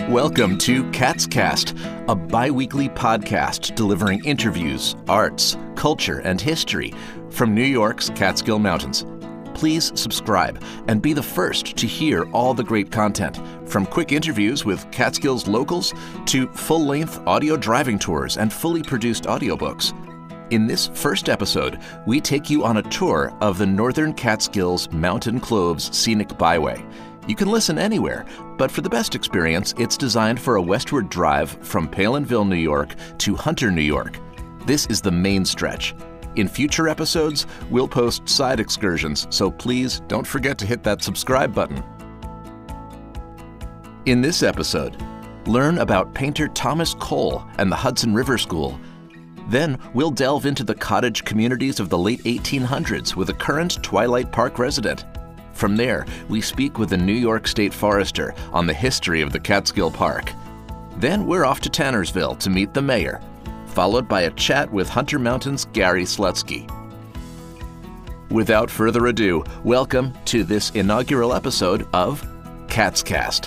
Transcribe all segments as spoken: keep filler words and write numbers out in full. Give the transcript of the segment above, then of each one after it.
Welcome to CatsCast, a bi-weekly podcast delivering interviews, arts, culture, and history from New York's Catskill Mountains. Please subscribe and be the first to hear all the great content, from quick interviews with Catskills locals to full-length audio driving tours and fully produced audiobooks. In this first episode, we take you on a tour of the Northern Catskills Mountain Cloves Scenic Byway. You can listen anywhere, but for the best experience, it's designed for a westward drive from Palinville, New York to Hunter, New York. This is the main stretch. In future episodes, we'll post side excursions, so please don't forget to hit that subscribe button. In this episode, learn about painter Thomas Cole and the Hudson River School. Then we'll delve into the cottage communities of the late eighteen hundreds with a current Twilight Park resident. From there, we speak with a New York State forester on the history of the Catskill Park. Then we're off to Tannersville to meet the mayor, followed by a chat with Hunter Mountain's Gary Slutsky. Without further ado, welcome to this inaugural episode of CatsCast.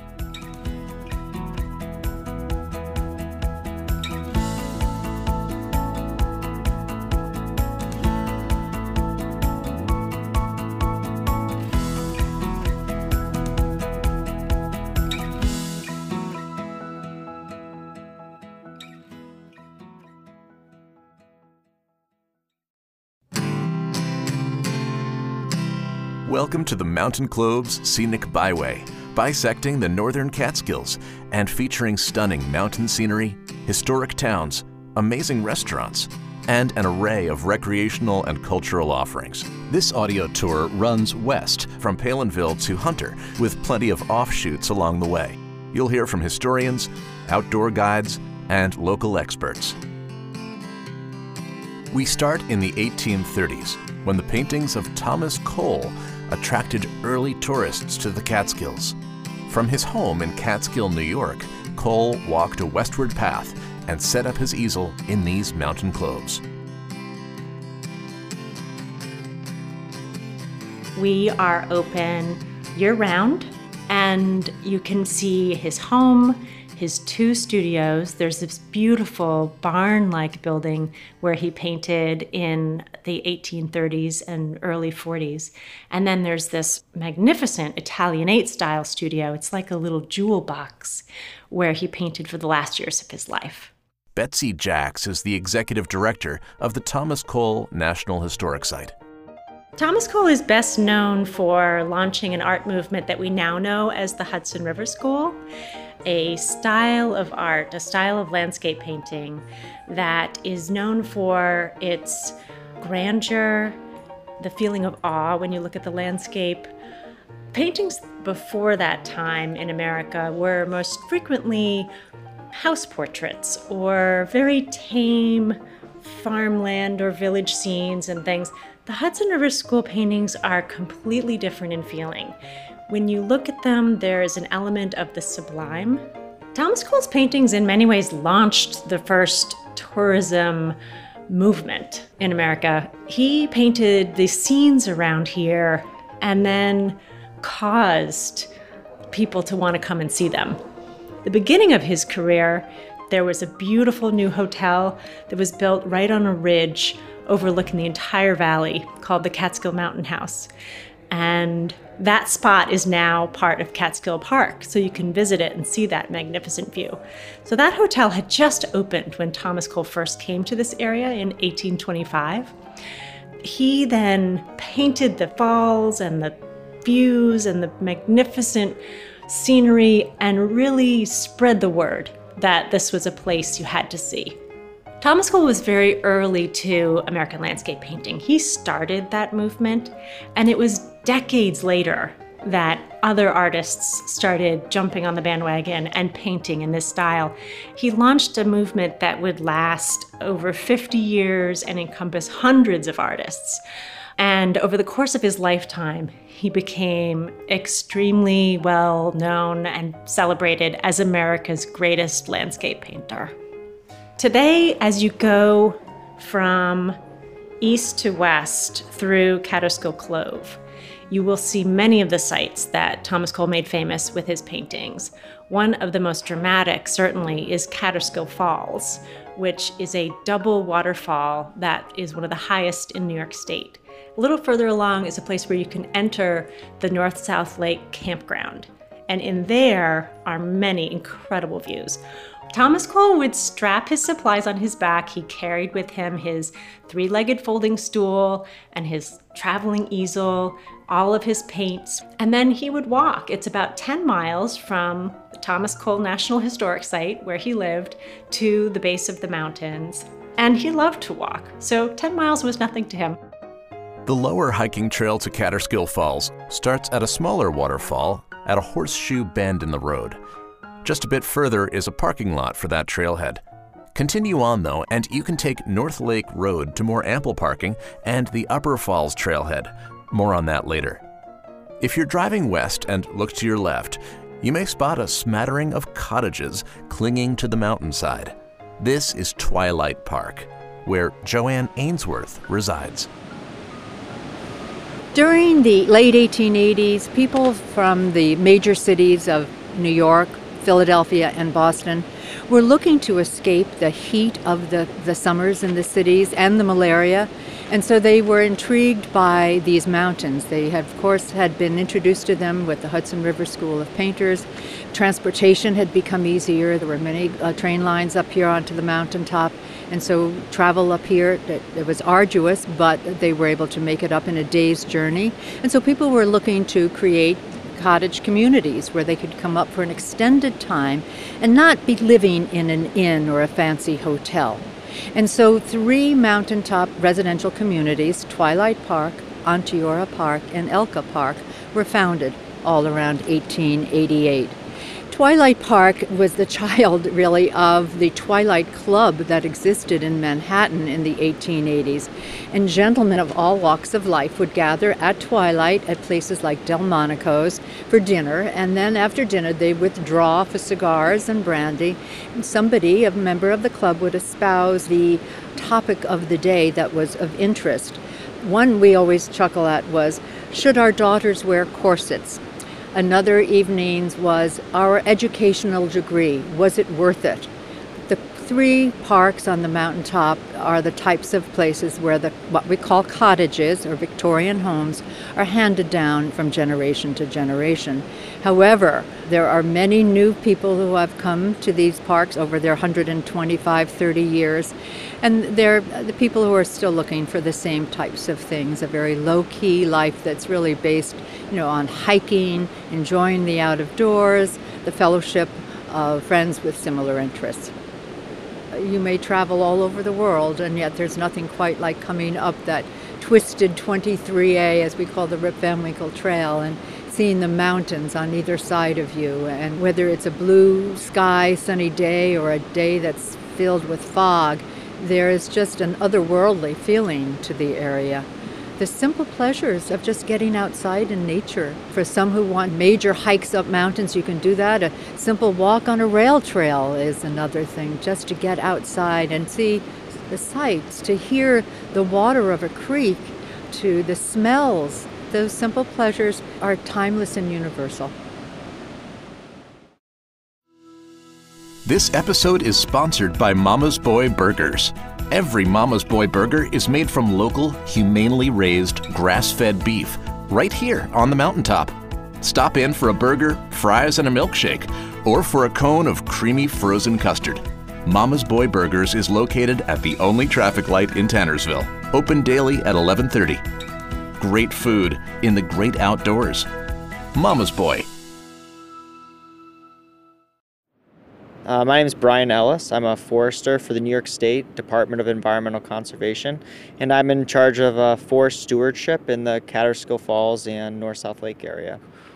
Welcome to the Mountain Cloves Scenic Byway, bisecting the Northern Catskills and featuring stunning mountain scenery, historic towns, amazing restaurants, and an array of recreational and cultural offerings. This audio tour runs west from Palinville to Hunter, with plenty of offshoots along the way. You'll hear from historians, outdoor guides, and local experts. We start in the eighteen thirties, when the paintings of Thomas Cole attracted early tourists to the Catskills. From his home in Catskill, New York, Cole walked a westward path and set up his easel in these mountain cloves. We are open year-round, and you can see his home, his two studios. There's this beautiful barn-like building where he painted in the eighteen thirties and early forties. And then there's this magnificent Italianate style studio. It's like a little jewel box where he painted for the last years of his life. Betsy Jacks is the executive director of the Thomas Cole National Historic Site. Thomas Cole is best known for launching an art movement that we now know as the Hudson River School, a style of art, a style of landscape painting that is known for its grandeur, the feeling of awe when you look at the landscape. Paintings before that time in America were most frequently house portraits or very tame farmland or village scenes and things. The Hudson River School paintings are completely different in feeling. When you look at them, there is an element of the sublime. Thomas Cole's paintings in many ways launched the first tourism movement in America. He painted the scenes around here and then caused people to want to come and see them. The beginning of his career, there was a beautiful new hotel that was built right on a ridge overlooking the entire valley called the Catskill Mountain House. And that spot is now part of Catskill Park, so you can visit it and see that magnificent view. So that hotel had just opened when Thomas Cole first came to this area in eighteen twenty-five. He then painted the falls and the views and the magnificent scenery and really spread the word that this was a place you had to see. Thomas Cole was very early to American landscape painting. He started that movement, and it was decades later that other artists started jumping on the bandwagon and painting in this style. He launched a movement that would last over fifty years and encompass hundreds of artists. And over the course of his lifetime, he became extremely well known and celebrated as America's greatest landscape painter. Today, as you go from east to west through Catskill Clove, you will see many of the sights that Thomas Cole made famous with his paintings. One of the most dramatic, certainly, is Catterskill Falls, which is a double waterfall that is one of the highest in New York State. A little further along is a place where you can enter the North-South Lake campground. And in there are many incredible views. Thomas Cole would strap his supplies on his back. He carried with him his three-legged folding stool and his traveling easel, all of his paints, and then he would walk. It's about ten miles from the Thomas Cole National Historic Site, where he lived, to the base of the mountains. And he loved to walk, so ten miles was nothing to him. The lower hiking trail to Catterskill Falls starts at a smaller waterfall at a horseshoe bend in the road. Just a bit further is a parking lot for that trailhead. Continue on though, and you can take North Lake Road to more ample parking and the Upper Falls trailhead. More on that later. If you're driving west and look to your left, you may spot a smattering of cottages clinging to the mountainside. This is Twilight Park, where Joanne Ainsworth resides. During the late eighteen eighties, people from the major cities of New York, Philadelphia, and Boston were looking to escape the heat of the, the summers in the cities and the malaria. And so they were intrigued by these mountains. They, had, of course, had been introduced to them with the Hudson River School of Painters. Transportation had become easier. There were many uh, train lines up here onto the mountaintop. And so travel up here, it, it was arduous, but they were able to make it up in a day's journey. And so people were looking to create cottage communities where they could come up for an extended time and not be living in an inn or a fancy hotel. And so three mountaintop residential communities, Twilight Park, Onteora Park, and Elka Park, were founded all around eighteen eighty-eight. Twilight Park was the child, really, of the Twilight Club that existed in Manhattan in the eighteen eighties. And gentlemen of all walks of life would gather at twilight at places like Delmonico's for dinner, and then after dinner they'd withdraw for cigars and brandy. And somebody, a member of the club, would espouse the topic of the day that was of interest. One we always chuckle at was, should our daughters wear corsets? Another evenings was our educational degree. Was it worth it? The three parks on the mountaintop are the types of places where the what we call cottages or Victorian homes are handed down from generation to generation. However, there are many new people who have come to these parks over their one hundred twenty-five, thirty years, and they're the people who are still looking for the same types of things, a very low-key life that's really based, you know, on hiking, enjoying the out of doors, the fellowship of friends with similar interests. You may travel all over the world, and yet there's nothing quite like coming up that twisted twenty-three A, as we call the Rip Van Winkle Trail, and seeing the mountains on either side of you. And whether it's a blue sky, sunny day, or a day that's filled with fog, there is just an otherworldly feeling to the area. The simple pleasures of just getting outside in nature. For some who want major hikes up mountains, you can do that. A simple walk on a rail trail is another thing, just to get outside and see the sights, to hear the water of a creek, to the smells. Those simple pleasures are timeless and universal. This episode is sponsored by Mama's Boy Burgers. Every Mama's Boy burger is made from local, humanely raised, grass-fed beef, right here on the mountaintop. Stop in for a burger, fries, and a milkshake, or for a cone of creamy frozen custard. Mama's Boy Burgers is located at the only traffic light in Tannersville, open daily at eleven thirty. Great food in the great outdoors. Mama's Boy. Uh, my name is Brian Ellis. I'm a forester for the New York State Department of Environmental Conservation, and I'm in charge of uh, forest stewardship in the Catterskill Falls and North South Lake area.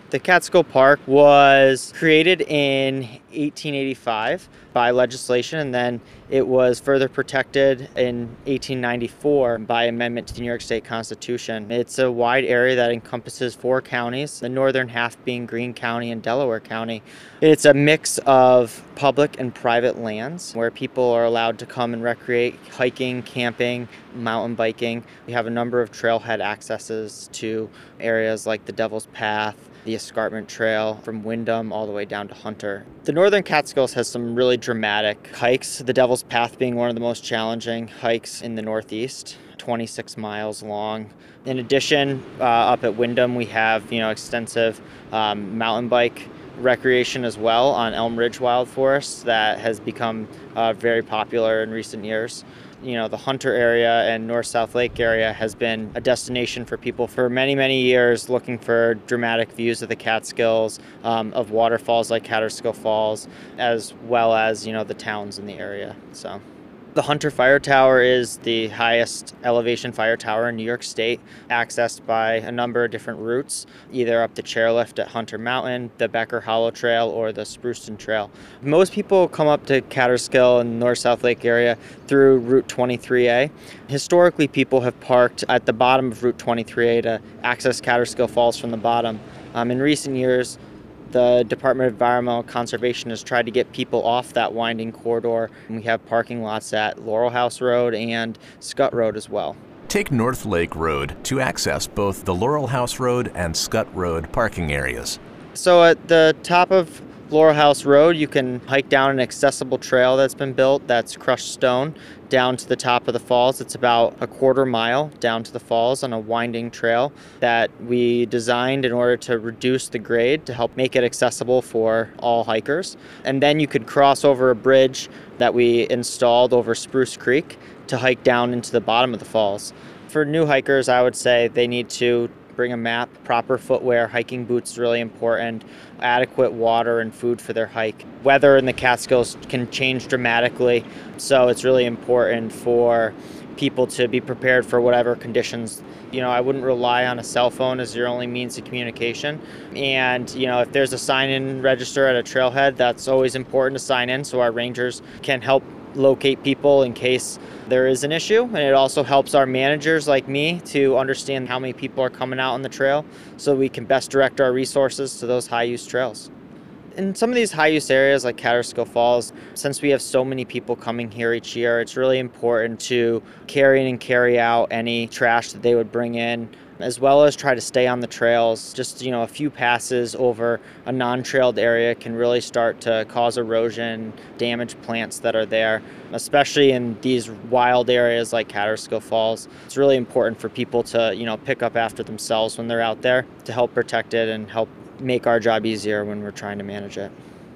The Catskill Park was created in eighteen eighty-five by legislation, and then it was further protected in eighteen ninety-four by amendment to the New York State Constitution. It's a wide area that encompasses four counties, the northern half being Greene County and Delaware County. It's a mix of public and private lands where people are allowed to come and recreate, hiking, camping, mountain biking. We have a number of trailhead accesses to areas like the Devil's Path, the Escarpment Trail from Windham all the way down to Hunter. The Northern Catskills has some really dramatic hikes, the Devil's Path being one of the most challenging hikes in the Northeast, twenty-six miles long. In addition, uh, up at Windham, we have you know extensive um, mountain bike recreation as well on Elm Ridge Wild Forest that has become uh, very popular in recent years. You know, the Hunter area and North-South Lake area has been a destination for people for many, many years looking for dramatic views of the Catskills, um, of waterfalls like Catterskill Falls, as well as, you know, the towns in the area. So. The Hunter Fire Tower is the highest elevation fire tower in New York State, accessed by a number of different routes, either up the chairlift at Hunter Mountain, the Becker Hollow Trail, or the Spruceton Trail. Most people come up to Catterskill and North-South Lake area through Route twenty-three A. Historically, people have parked at the bottom of Route twenty-three A to access Catterskill Falls from the bottom. Um, in recent years, the Department of Environmental Conservation has tried to get people off that winding corridor, and we have parking lots at Laurel House Road and Scutt Road as well. Take North Lake Road to access both the Laurel House Road and Scutt Road parking areas. So at the top of Laurel House Road, you can hike down an accessible trail that's been built that's crushed stone down to the top of the falls. It's about a quarter mile down to the falls on a winding trail that we designed in order to reduce the grade to help make it accessible for all hikers. And then you could cross over a bridge that we installed over Spruce Creek to hike down into the bottom of the falls. For new hikers, I would say they need to bring a map, proper footwear, hiking boots is really important, adequate water and food for their hike. Weather in the Catskills can change dramatically, so it's really important for people to be prepared for whatever conditions. You know, I wouldn't rely on a cell phone as your only means of communication. And, you know, if there's a sign-in register at a trailhead, that's always important to sign in so our rangers can help locate people in case there is an issue. And it also helps our managers like me to understand how many people are coming out on the trail so we can best direct our resources to those high-use trails. In some of these high-use areas like Catterskill Falls, since we have so many people coming here each year, it's really important to carry in and carry out any trash that they would bring in, as well as try to stay on the trails. Just, you know, a few passes over a non-trailed area can really start to cause erosion, damage plants that are there, especially in these wild areas like Catterskill Falls. It's really important for people to, you know, pick up after themselves when they're out there to help protect it and help make our job easier when we're trying to manage it.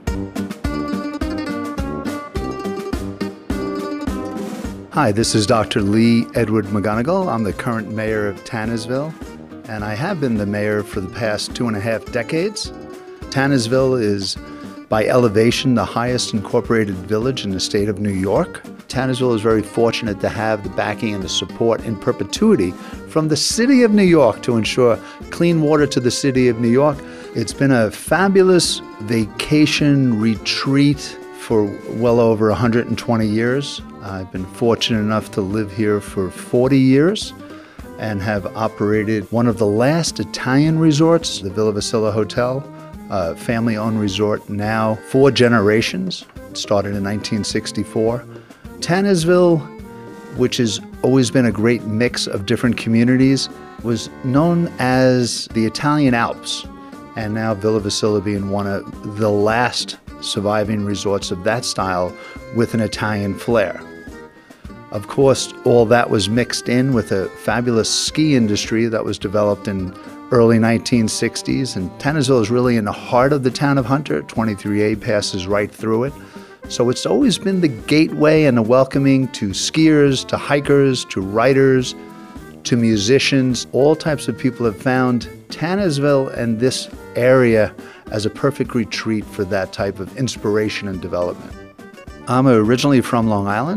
Hi, this is Doctor Lee Edward McGonigal. I'm the current mayor of Tannersville, and I have been the mayor for the past two and a half decades. Tannersville is, by elevation, the highest incorporated village in the state of New York. Tannersville is very fortunate to have the backing and the support in perpetuity from the city of New York to ensure clean water to the city of New York. It's been a fabulous vacation retreat for well over one hundred twenty years. I've been fortunate enough to live here for forty years and have operated one of the last Italian resorts, the Villa Vasilla Hotel, a family-owned resort now four generations. It started in nineteen sixty-four. Tannersville, which has always been a great mix of different communities, was known as the Italian Alps, and now Villa Vasilla being one of the last surviving resorts of that style with an Italian flair. Of course, all that was mixed in with a fabulous ski industry that was developed in early nineteen sixties, and Tannersville is really in the heart of the town of Hunter. twenty-three A passes right through it. So it's always been the gateway and the welcoming to skiers, to hikers, to writers, to musicians. All types of people have found Tannersville and this area as a perfect retreat for that type of inspiration and development. I'm originally from Long Island,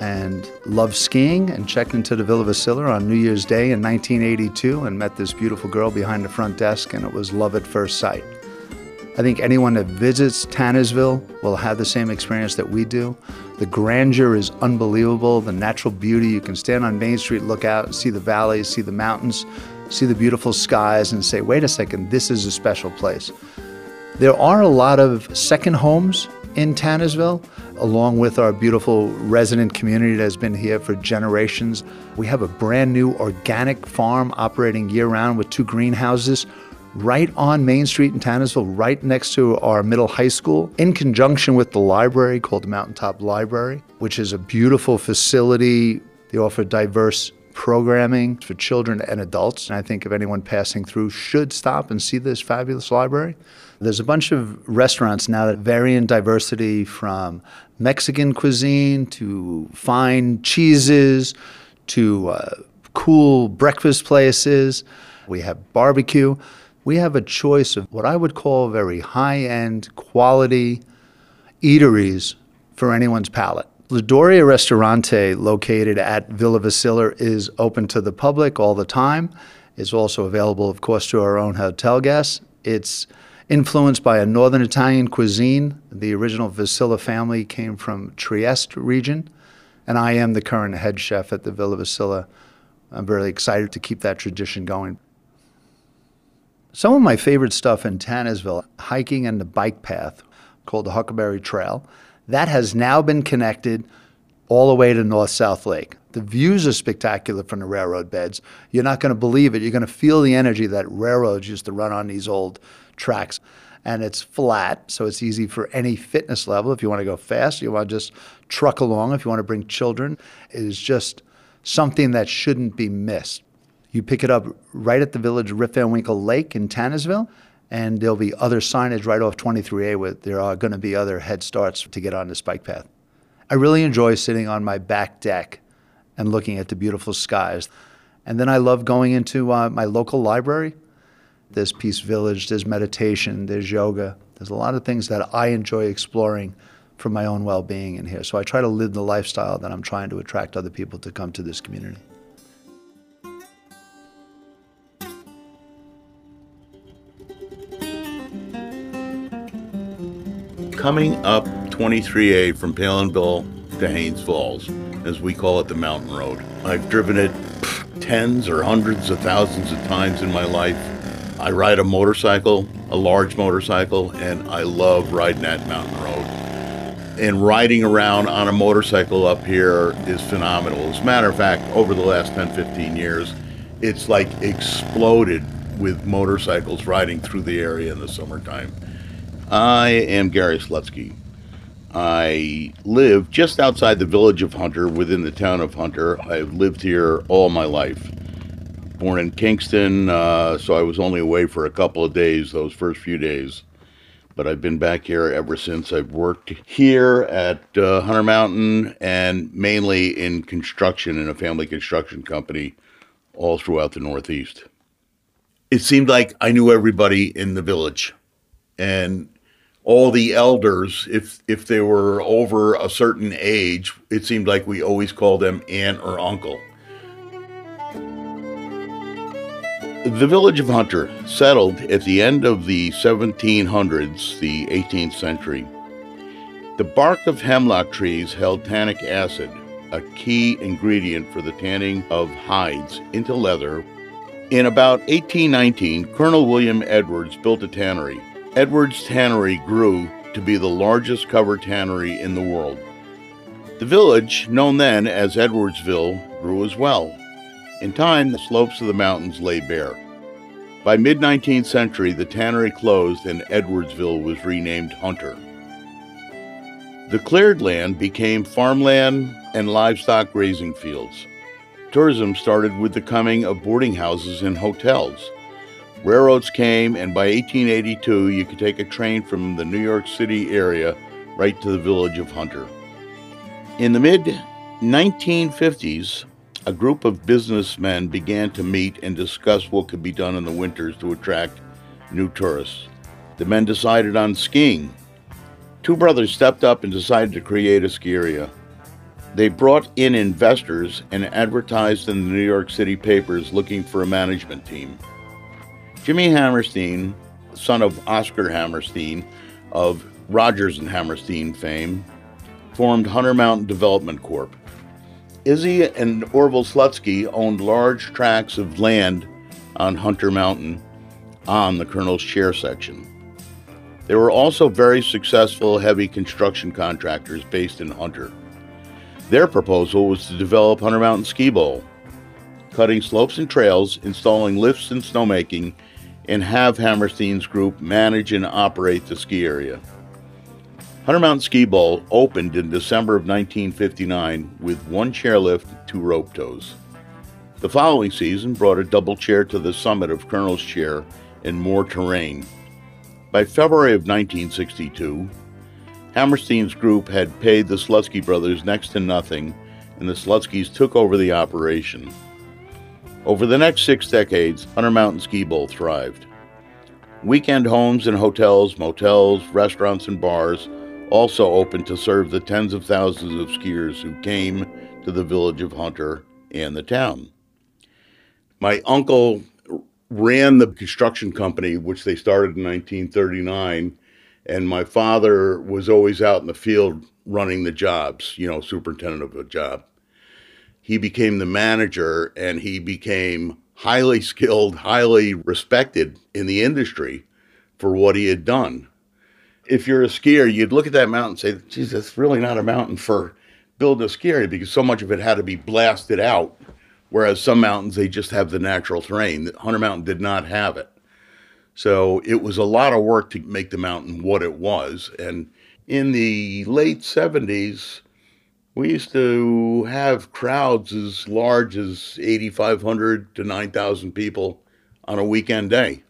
and loved skiing and checked into the Villa Vasilla on New Year's Day in nineteen eighty-two and met this beautiful girl behind the front desk, and it was love at first sight. I think anyone that visits Tannersville will have the same experience that we do. The grandeur is unbelievable, the natural beauty. You can stand on Main Street, look out, see the valleys, see the mountains, see the beautiful skies, and say, wait a second, this is a special place. There are a lot of second homes in Tannersville, along with our beautiful resident community that has been here for generations. We have a brand new organic farm operating year-round with two greenhouses right on Main Street in Tannersville, right next to our middle high school, in conjunction with the library called the Mountaintop Library, which is a beautiful facility. They offer diverse programming for children and adults, and I think if anyone passing through should stop and see this fabulous library. There's a bunch of restaurants now that vary in diversity, from Mexican cuisine to fine cheeses to uh, cool breakfast places. We have barbecue. We have a choice of what I would call very high-end quality eateries for anyone's palate. La Doria Ristorante, located at Villa Vasilla, is open to the public all the time. It's also available, of course, to our own hotel guests. It's influenced by a northern Italian cuisine. The original Vasilla family came from Trieste region, and I am the current head chef at the Villa Vasilla. I'm very excited to keep that tradition going. Some of my favorite stuff in Tannersville, hiking and the bike path called the Huckleberry Trail, that has now been connected all the way to North-South Lake. The views are spectacular from the railroad beds. You're not going to believe it. You're going to feel the energy that railroads used to run on these old tracks. And it's flat, so it's easy for any fitness level. If you want to go fast, you want to just truck along. If you want to bring children, it is just something that shouldn't be missed. You pick it up right at the village of Rip Van Winkle Lake in Tannersville, and there'll be other signage right off twenty-three A where there are going to be other head starts to get on this bike path. I really enjoy sitting on my back deck and looking at the beautiful skies. And then I love going into uh, my local library. There's Peace Village, there's meditation, there's yoga. There's a lot of things that I enjoy exploring for my own well-being in here. So I try to live the lifestyle that I'm trying to attract other people to come to this community. Coming up twenty-three A from Palinville to Haines Falls, as we call it, the mountain road. I've driven it pff, tens or hundreds of thousands of times in my life. I ride a motorcycle, a large motorcycle, and I love riding that mountain road. And riding around on a motorcycle up here is phenomenal. As a matter of fact, over the last ten, fifteen years, it's like exploded with motorcycles riding through the area in the summertime. I am Gary Slutsky. I live just outside the village of Hunter, within the town of Hunter. I've lived here all my life. Born in Kingston, uh, so I was only away for a couple of days, those first few days. But I've been back here ever since. I've worked here at uh, Hunter Mountain, and mainly in construction, in a family construction company, all throughout the Northeast. It seemed like I knew everybody in the village. And all the elders, if if they were over a certain age, it seemed like we always called them aunt or uncle. The village of Hunter settled at the end of the seventeen hundreds, the eighteenth century. The bark of hemlock trees held tannic acid, a key ingredient for the tanning of hides into leather. In about eighteen nineteen, Colonel William Edwards built a tannery. Edwards Tannery grew to be the largest cover tannery in the world. The village, known then as Edwardsville, grew as well. In time, the slopes of the mountains lay bare. By mid-nineteenth century, the tannery closed and Edwardsville was renamed Hunter. The cleared land became farmland and livestock grazing fields. Tourism started with the coming of boarding houses and hotels. Railroads came, and by eighteen eighty-two, you could take a train from the New York City area right to the village of Hunter. In the mid nineteen fifties, a group of businessmen began to meet and discuss what could be done in the winters to attract new tourists. The men decided on skiing. Two brothers stepped up and decided to create a ski area. They brought in investors and advertised in the New York City papers looking for a management team. Jimmy Hammerstein, son of Oscar Hammerstein of Rodgers and Hammerstein fame, formed Hunter Mountain Development Corp. Izzy and Orville Slutsky owned large tracts of land on Hunter Mountain on the Colonel's Chair section. They were also very successful heavy construction contractors based in Hunter. Their proposal was to develop Hunter Mountain Ski Bowl, cutting slopes and trails, installing lifts and snowmaking, and have Hammerstein's group manage and operate the ski area. Hunter Mountain Ski Bowl opened in December of nineteen fifty-nine with one chairlift and two rope tows. The following season brought a double chair to the summit of Colonel's Chair and more terrain. By February of nineteen sixty-two, Hammerstein's group had paid the Slutsky brothers next to nothing, and the Slutskys took over the operation. Over the next six decades, Hunter Mountain Ski Bowl thrived. Weekend homes and hotels, motels, restaurants, and bars also opened to serve the tens of thousands of skiers who came to the village of Hunter and the town. My uncle ran the construction company, which they started in nineteen thirty-nine, and my father was always out in the field running the jobs, you know, superintendent of a job. He became the manager, and he became highly skilled, highly respected in the industry for what he had done. If you're a skier, you'd look at that mountain and say, geez, that's really not a mountain for building a ski area, because so much of it had to be blasted out, whereas some mountains, they just have the natural terrain. Hunter Mountain did not have it. So it was a lot of work to make the mountain what it was. And in the late seventies, we used to have crowds as large as eighty-five hundred to nine thousand people on a weekend day.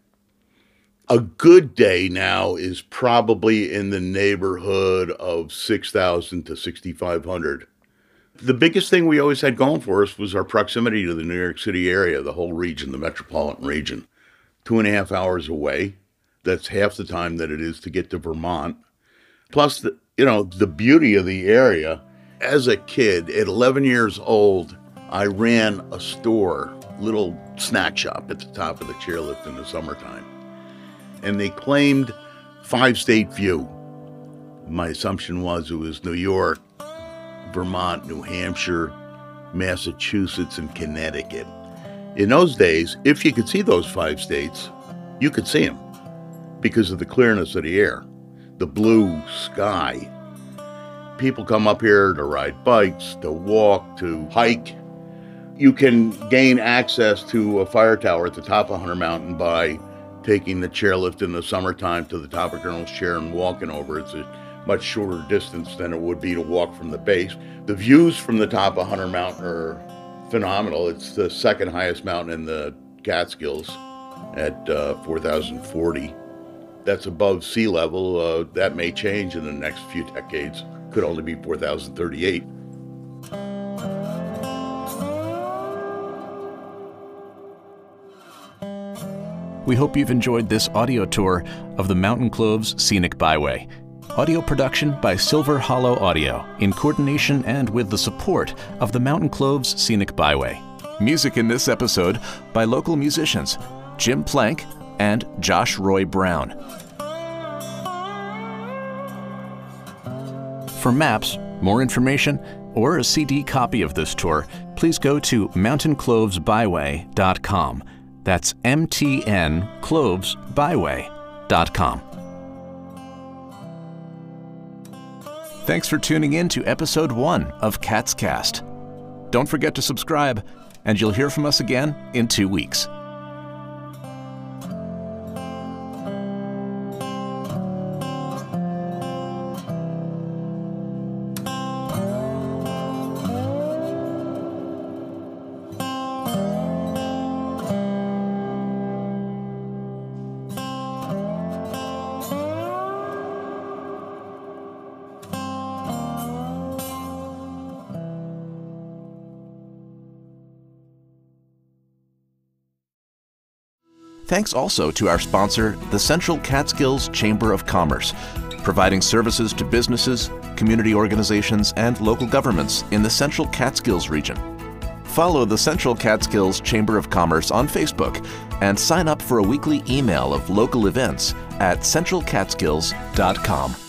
A good day now is probably in the neighborhood of six thousand to sixty-five hundred. The biggest thing we always had going for us was our proximity to the New York City area, the whole region, the metropolitan region. Two and a half hours away. That's half the time that it is to get to Vermont. Plus, the, you know, the beauty of the area. As a kid, at eleven years old, I ran a store, little snack shop at the top of the chairlift in the summertime. And they claimed five-state view. My assumption was it was New York, Vermont, New Hampshire, Massachusetts, and Connecticut. In those days, if you could see those five states, you could see them because of the clearness of the air, the blue sky. People come up here to ride bikes, to walk, to hike. You can gain access to a fire tower at the top of Hunter Mountain by taking the chairlift in the summertime to the top of Colonel's Chair and walking over. It's a much shorter distance than it would be to walk from the base. The views from the top of Hunter Mountain are phenomenal. It's the second highest mountain in the Catskills at uh, four thousand forty. That's above sea level. Uh, that may change in the next few decades. Could only be four thousand thirty-eight. We hope you've enjoyed this audio tour of the Mountain Cloves Scenic Byway. Audio production by Silver Hollow Audio, in coordination and with the support of the Mountain Cloves Scenic Byway. Music in this episode by local musicians Jim Plank and Josh Roy Brown. For maps, more information, or a C D copy of this tour, please go to mountain cloves byway dot com. That's M T N cloves byway dot com. Thanks for tuning in to episode one of CatsCast. Don't forget to subscribe, and you'll hear from us again in two weeks. Thanks also to our sponsor, the Central Catskills Chamber of Commerce. providing services to businesses, community organizations, and local governments in the Central Catskills region. Follow the Central Catskills Chamber of Commerce on Facebook and sign up for a weekly email of local events at central catskills dot com.